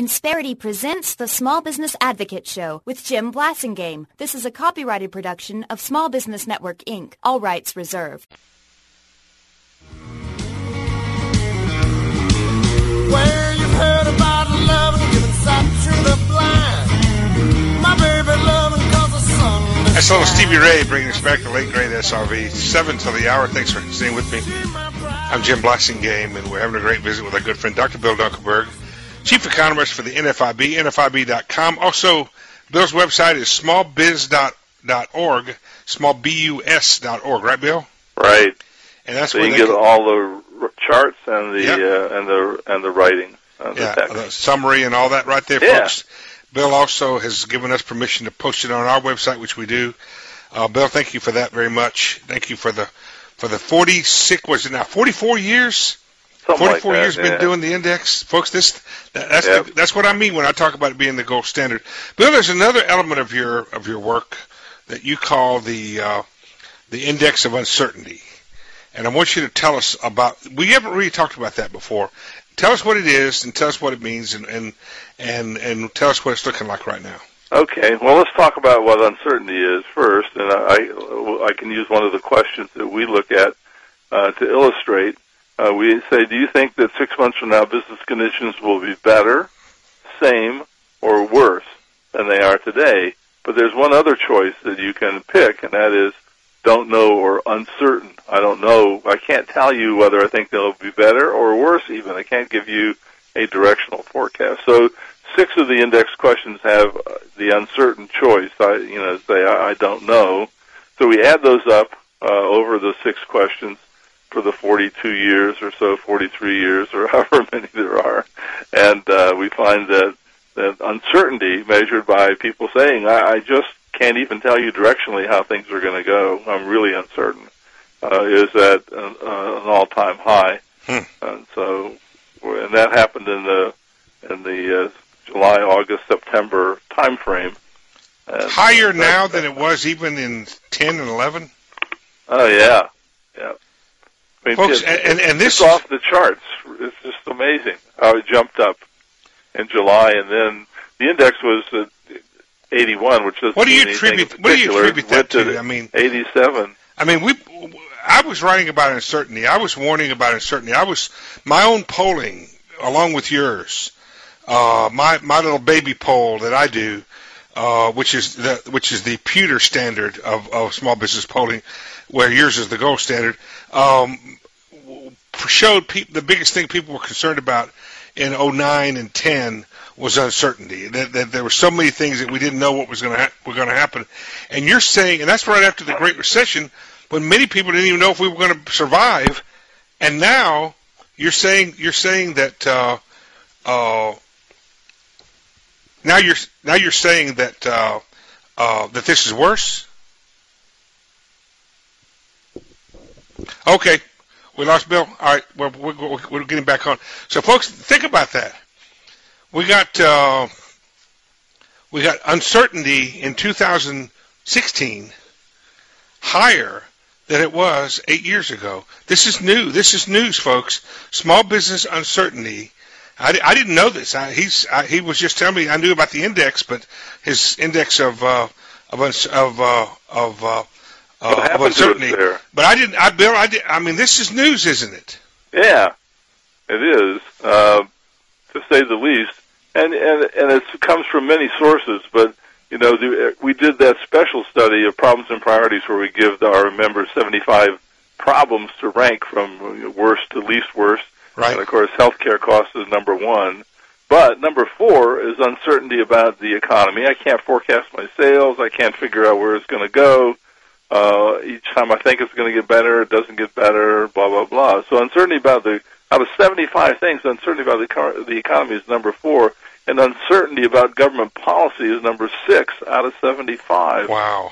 Insperity presents the Small Business Advocate Show with Jim Blasingame. This is a copyrighted production of Small Business Network, Inc. All rights reserved. Well, you've heard about love and giving sight to the blind. My baby loving cause the sun. That's little Stevie Ray bringing us back to late grade SRV. 7 till the hour. Thanks for staying with me. I'm Jim Blasingame, and we're having a great visit with our good friend Dr. Bill Dunkelberg, Chief Economist for the NFIB, NFIB.com. Also, Bill's website is smallbiz.org, smallbus.org, right, Bill? Right. And that's so where you can get all the charts and the and the writing, the summary and all that right there, folks. Bill also has given us permission to post it on our website, which we do. Bill, thank you for that very much. Thank you for the 44 years. Something 44 like years been doing the index, folks. That's what I mean when I talk about it being the gold standard. Bill, there's another element of your work that you call the index of uncertainty, and I want you to tell us about. We haven't really talked about that before. Tell us what it is, and tell us what it means, and tell us what it's looking like right now. Okay. Well, let's talk about what uncertainty is first, and I can use one of the questions that we look at to illustrate. We say, do you think that 6 months from now business conditions will be better, same, or worse than they are today? But there's one other choice that you can pick, and that is don't know or uncertain. I don't know. I can't tell you whether I think they'll be better or worse even. I can't give you a directional forecast. So 6 of the index questions have the uncertain choice. I don't know. So we add those up over the 6 questions for the 42 years or so, 43 years, or however many there are. And we find that uncertainty, measured by people saying, I just can't even tell you directionally how things are going to go, I'm really uncertain, is at an all-time high. And that happened in the July, August, September time frame. Higher now than it was even in 10 and 11? Oh, yeah. Yeah. I mean, folks, and this is off the charts. It's just amazing how it jumped up in July, and then the index was at 81, which doesn't what do you mean attribute? anything in What do you particular. attribute that to? I mean, 87. I mean, I was writing about uncertainty. I was warning about uncertainty. My own polling, along with yours, my little baby poll that I do, which is the pewter standard of small business polling, where yours is the gold standard, showed the biggest thing people were concerned about in 09 and 10 was uncertainty. That there were so many things that we didn't know what were going to happen. And you're saying, and that's right after the Great Recession, when many people didn't even know if we were going to survive. And now you're saying that now you're saying that that this is worse. Okay, we lost Bill. All right, we're getting back on. So, folks, think about that. We got uncertainty in 2016 higher than it was 8 years ago. This is new. This is news, folks. Small business uncertainty. I didn't know this. He was just telling me I knew about the index, but his index of uncertainty. But I didn't. Bill, I mean, this is news, isn't it? Yeah, it is, to say the least. And it comes from many sources. But we did that special study of problems and priorities where we give our members 75 problems to rank from worst to least worst. Right. And of course, healthcare costs is number 1. But number 4 is uncertainty about the economy. I can't forecast my sales. I can't figure out where it's going to go. Each time I think it's going to get better, it doesn't get better, blah, blah, blah. So uncertainty out of 75 things, uncertainty about the economy is number 4, and uncertainty about government policy is number 6 out of 75. Wow.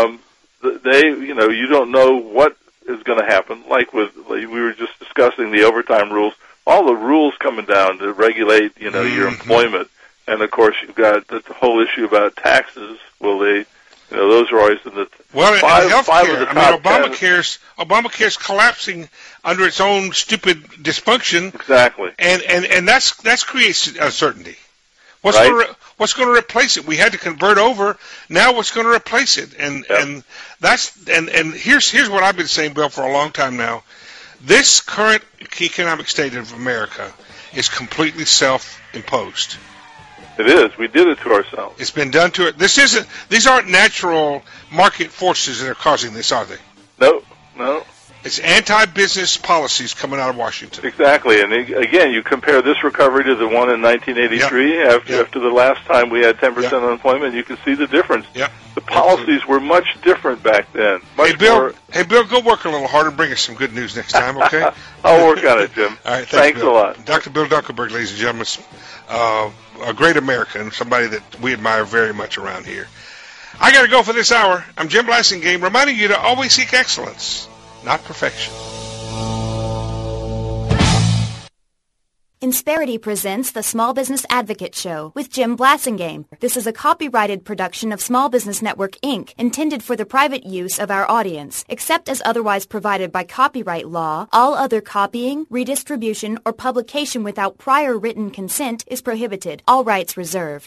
You don't know what is going to happen. We were just discussing the overtime rules, all the rules coming down to regulate, your employment. And of course, you've got the whole issue about taxes. Will they, those are always in the five of the top ten. Obamacare's collapsing under its own stupid dysfunction. Exactly. And that creates uncertainty. What's going to replace it? We had to convert over. Now what's going to replace it? And here's what I've been saying, Bill, for a long time now. This current economic state of America is completely self-imposed. It is. We did it to ourselves. It's been done to it. These aren't natural market forces that are causing this, are they? No. It's anti-business policies coming out of Washington. Exactly. And again, you compare this recovery to the one in 1983, after the last time we had 10% unemployment, you can see the difference. Yeah. The policies were much different back then. Hey, Bill, go work a little harder and bring us some good news next time, okay? I'll work on it, Jim. All right, thanks a lot. Dr. Bill Dunkelberg, ladies and gentlemen, a great American, somebody that we admire very much around here. I got to go for this hour. I'm Jim Blasingame, reminding you to always seek excellence, not perfection. Insperity presents the Small Business Advocate Show with Jim Blasingame. This is a copyrighted production of Small Business Network, Inc., intended for the private use of our audience. Except as otherwise provided by copyright law, all other copying, redistribution, or publication without prior written consent is prohibited. All rights reserved.